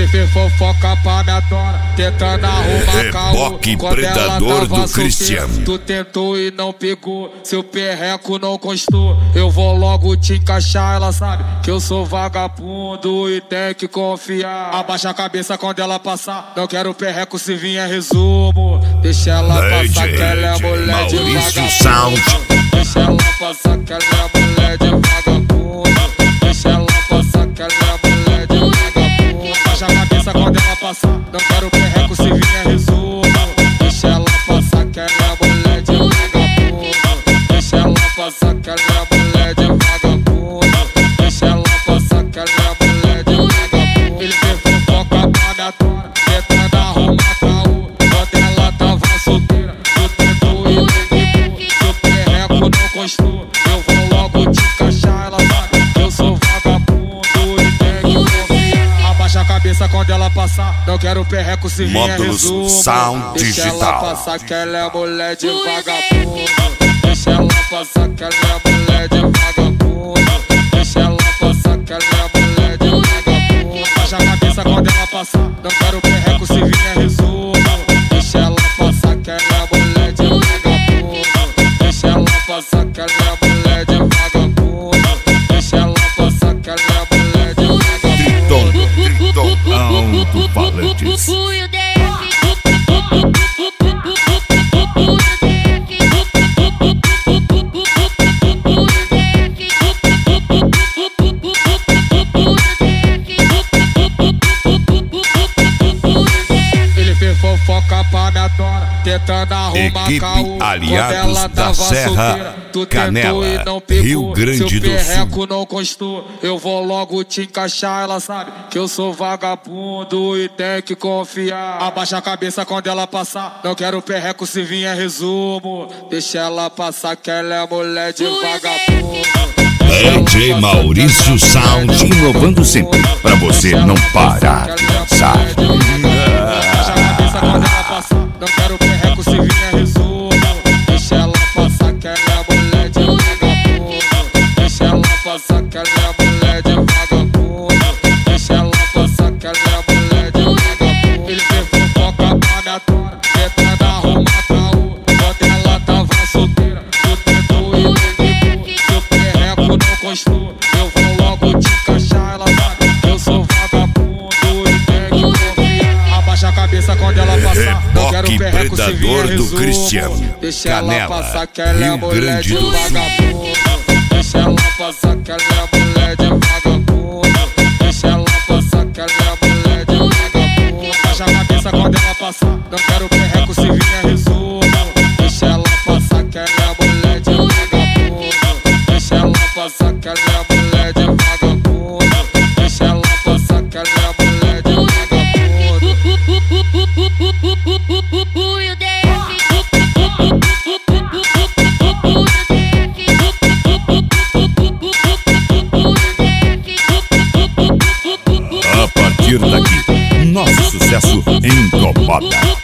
Ele fez fofoca pra minha dona, tentando arrumar caô. Quando Predador do Cristiano. Tu tentou e não pegou, seu perreco não constou. Eu vou logo te encaixar, ela sabe que eu sou vagabundo e tem que confiar. Abaixa a cabeça quando ela passar, não quero perreco se vinha resumo. Deixa ela passar que ela é mulher de vagabundo. Deixa ela passar que ela é mulher de vagabundo. Deixa ela passar que ela é mulher de vagabundo. Abaixa a cabeça quando ela passar, não quero perreco se vinha resumo. Deixa ela passar que ela é mulher de vagabundo. Deixa ela passar que ela é mulher de vagabundo. Deixa ela passar que ela é mulher de vagabundo. Ele fez fofoca pra minha dona, tentando arrumar caô. Quando ela tava solteira, tu tentou e não pegou, seu perreco não constou. Eu vou logo te encaixar, ela sabe que eu sou vagabundo e tem que confiar. Abaixa a cabeça quando ela passar, não quero perreco se vinha resumo. Sound Deixa Digital. ela passar que ela é mulher de vagabundo. Deixa ela passar que ela é mulher de vagabundo. Deixa ela passar que ela é mulher de vagabundo. Abaixa a cabeça quando ela passar, não quero perreco se vinha resumo. Deixa ela passar que ela é mulher de vagabundo. Deixa ela passar que ela é mulher de vagabundo. Deixa ela passar que ela é mulher de vagabundo. Triton Alto-Falantes. Fofoca pra minha dona, tentando arrumar Equipe caô. Aliados da Serra, tu Canela, tentou e não pegou, Rio Grande seu do perreco Sul. não constou. Eu vou logo te encaixar, ela sabe que eu sou vagabundo e tem que confiar. Abaixa a cabeça quando ela passar, não quero perreco se vinha resumo. Deixa ela passar que ela é mulher de vagabundo. DJ Maurício Sound, inovando sempre pra você não parar de dançar. Abaixa a cabeça quando ela passar, não quero perreco se vinha resumo. Deixa ela passar que ela é mulher de vagabundo. Deixa ela passar que ela é mulher de vagabundo. Deixa ela passar que ela é mulher de vagabundo. Ele fez fofoca pra minha dona, tentando arrumar caô. Quando ela tava solteira, tu tentou e não pegou, seu perreco não constou. Eu vou logo te encaixar, ela sabe que eu sou vagabundo e tem que confiar. Abaixa a cabeça quando ela passar, não quero perreco se vinha Predador do resumo. Cristiano. Deixa ela Canela, passar que ela é Rio mulher Grande de do Sul. vagabundo. Deixa ela passar que ela é mulher de vagabundo. Deixa ela passar que ela é mulher de vagabundo. Abaixa a cabeça quando ela passar, não quero perreco se vinha resumo. Deixa ela passar que ela é mulher de vagabundo. Deixa ela passar que ela é mulher de vagabundo. Deixa ela passar que ela é mulher de vagabundo. A partir daqui, nosso sucesso incomoda.